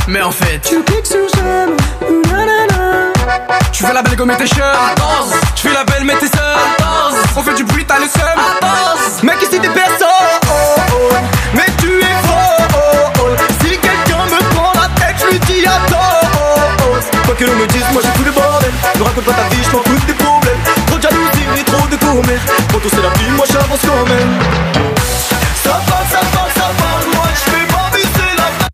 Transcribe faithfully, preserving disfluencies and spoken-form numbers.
Mais en fait, tu cliques sur j'aime. Nanana. tu fais la belle comme tes chums. Tu fais la belle mais t'es seul. On fait du bruit, t'as le seum. Mec ici t'es personne.